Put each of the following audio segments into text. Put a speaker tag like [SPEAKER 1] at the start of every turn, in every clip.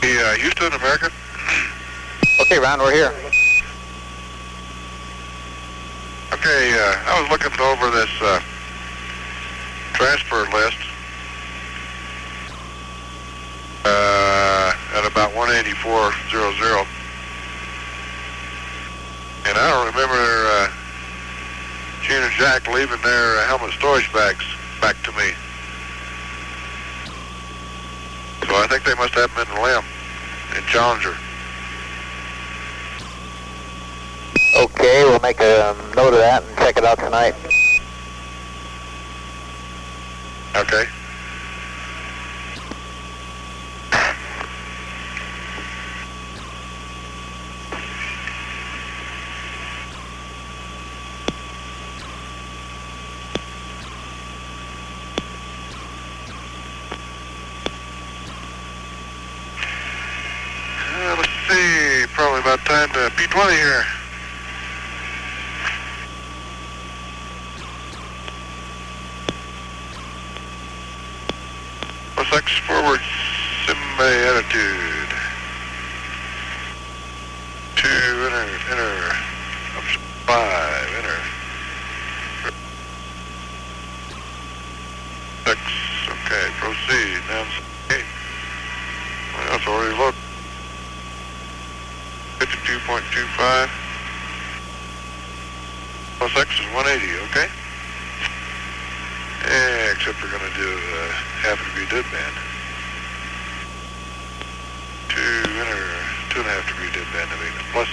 [SPEAKER 1] Hey, Houston, America.
[SPEAKER 2] Okay, Ron, we're here.
[SPEAKER 1] Okay, I was looking over this transfer list at about 184.00, and I don't remember Gene and Jack leaving their helmet storage bags back to me. So I think they must have them in the limb in Challenger.
[SPEAKER 2] Okay, we'll make a note of that and check it out tonight.
[SPEAKER 1] Okay. Let's see, probably about time to P20 here. X forward, Simba attitude. 2, enter, up 5, enter. 6, okay, proceed, down 8. Well, that's already looked. 52.25. Plus X is 180, okay? Yeah, except we're going to do half a degree deadband. 2.5 degree deadband, I mean, plus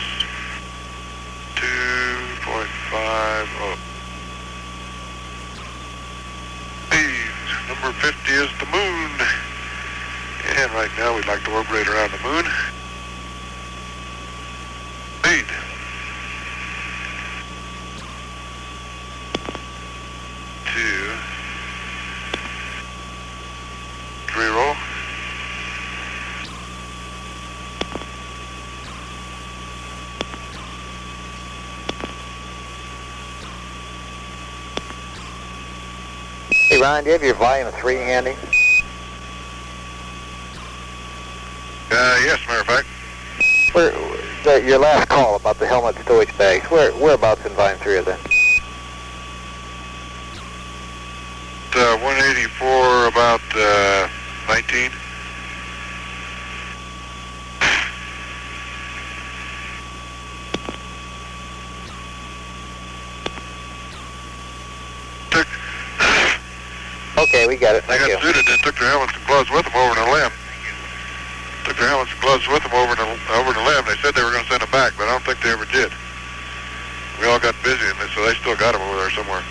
[SPEAKER 1] 2.50. Hey, number 50 is the moon. And right now we'd like to orbit around the moon. Speed. 2. 3 roll.
[SPEAKER 2] Hey, Ron, do you have your volume 3 handy?
[SPEAKER 1] Yes, matter of fact.
[SPEAKER 2] Your last call about the helmet stowage bags, whereabouts in volume 3 are they?
[SPEAKER 1] 184, about 19.
[SPEAKER 2] Okay, we got it. Thank you.
[SPEAKER 1] They got suited and took their helmets and gloves with them over to the limb. Took their helmets and gloves with them over to the limb. They said they were going to send them back, but I don't think they ever did. We all got busy, and so they still got them over there somewhere.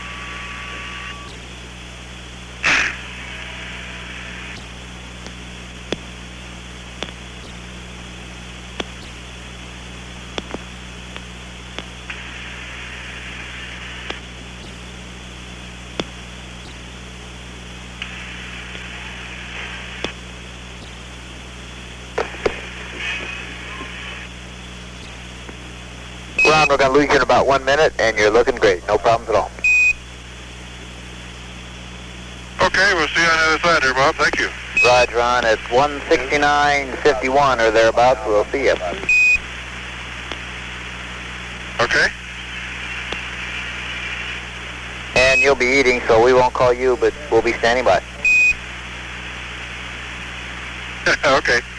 [SPEAKER 2] Ron, we're going to lose you in about 1 minute, and you're looking great. No problems at all.
[SPEAKER 1] Okay, we'll see you on the other side there, Bob. Thank you.
[SPEAKER 2] Roger, Ron. It's 169.51 or thereabouts. We'll see you.
[SPEAKER 1] Okay.
[SPEAKER 2] And you'll be eating, so we won't call you, but we'll be standing by.
[SPEAKER 1] Okay.